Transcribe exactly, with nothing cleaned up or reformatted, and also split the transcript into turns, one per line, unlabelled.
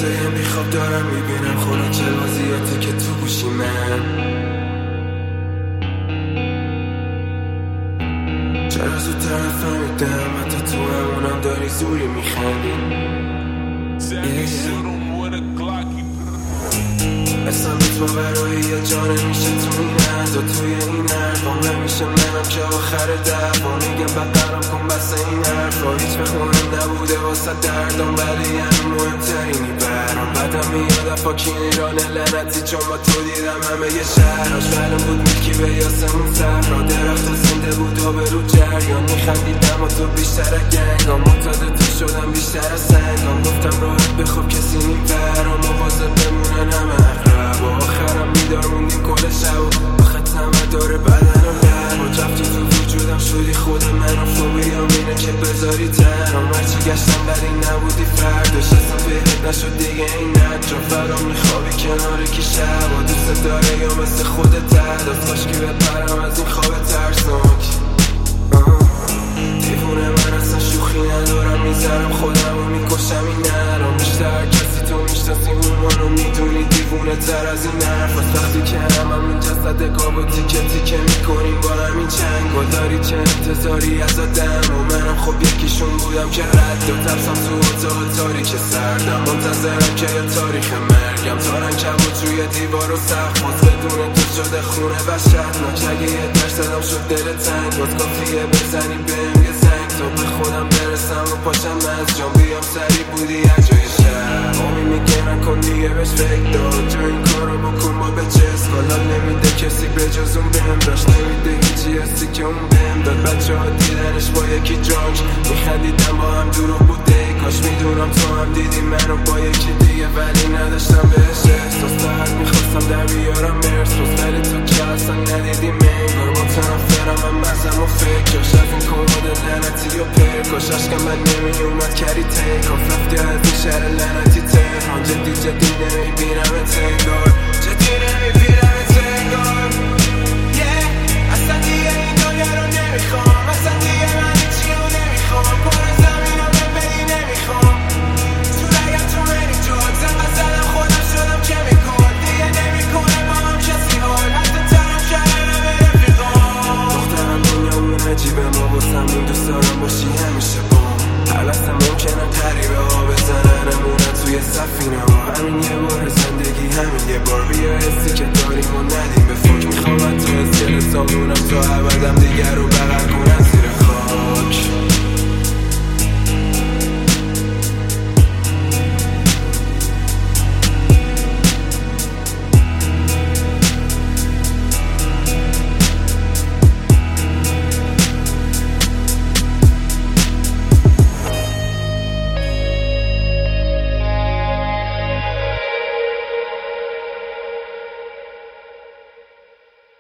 روزای بیخواب دارم میبینم خورا جلوزیاتی که تو گوشی من. چرا زودتر فهمیدم حتی تو همونم داری زوری میخندی. اصلا تو برای یه جانه میشه تو این عرض و توی این حرفا نمیشه منم که آخر دفعا میگم بقرم کن بس این حرفا هیچ به مهم نبوده واسه دردم ولی همین مهمترینی برام. بعدم میاد افاکینی رانه لعنتی چون با تو دیدم همه یه شهراش معلوم بود میلکی به یاسمون صفرا درخت و زنده بود و به رو جریان میخندیدم و تو بیشتر گنگام معتاد تو شدم بیشتر از سنگام. گفتم راحت بخواب کسی میبرم مواظب بمونن همه اقرب و آخرم بیدار موندیم کل شب و آخت همه داره بدن و لب و رفتی تو وجودم شدی خود من و فوبیام اینه که بذاری تنم. هرچی گشتم ولی نبودی فرداش اصلا فهرت نشد دیگه این نجا فرام میخوابی کنار کی شب و دوست داره یا مثل خودت دست باش که بپرم از این خواب ترسناک. دیوونه من اصلا شوخی ندارم میذارم خودم و میکشم این نرام. بیشتر کسی تو میشناسی اونمانو میدونی دیوونه تر از این حرف از وقتی که همم این جسد گاب و تیکه تیکه میکنیم با همین چنگ و داری چه انتظاری از آدم و منم خب یکیشون بودم که رد و ترسم تو اتاق تاریک سردم منتظرم که یا تاریخ مرگم تارن کبو توی دیوار و سخت باز بدون تو شده خونه وحشتناک. اگه یه درصدم شد دل تنگ باز کافیه بزنی بهم یه زنگ تا به خودم برسم و پاشم از جام بیام سری بودی از جای شهر. آمی میگه نکن دیگه بهش فکر داد جو این کارو بکن با به چست حالا نمیده کسی به جز اون بهم داشت نمیده هیچی هستی که اون بهم داد. بچه ها دیدنش با یکی جانج میخندیدم با هم دروغ بوده کاش میدونم تو هم دیدی منو با یکی دیگه ولی نداشتم بهش احساس. فقط میخواستم در بیارم مرس ولی تو که اصلا ندیدی منگار متنفرم هم مزم و فکرش از این کماد لعنتی و پرکاش عشقم من نمی اومد کری تکاف رفتی از این شهر لعنتی تهران جدی جدی نمیبینی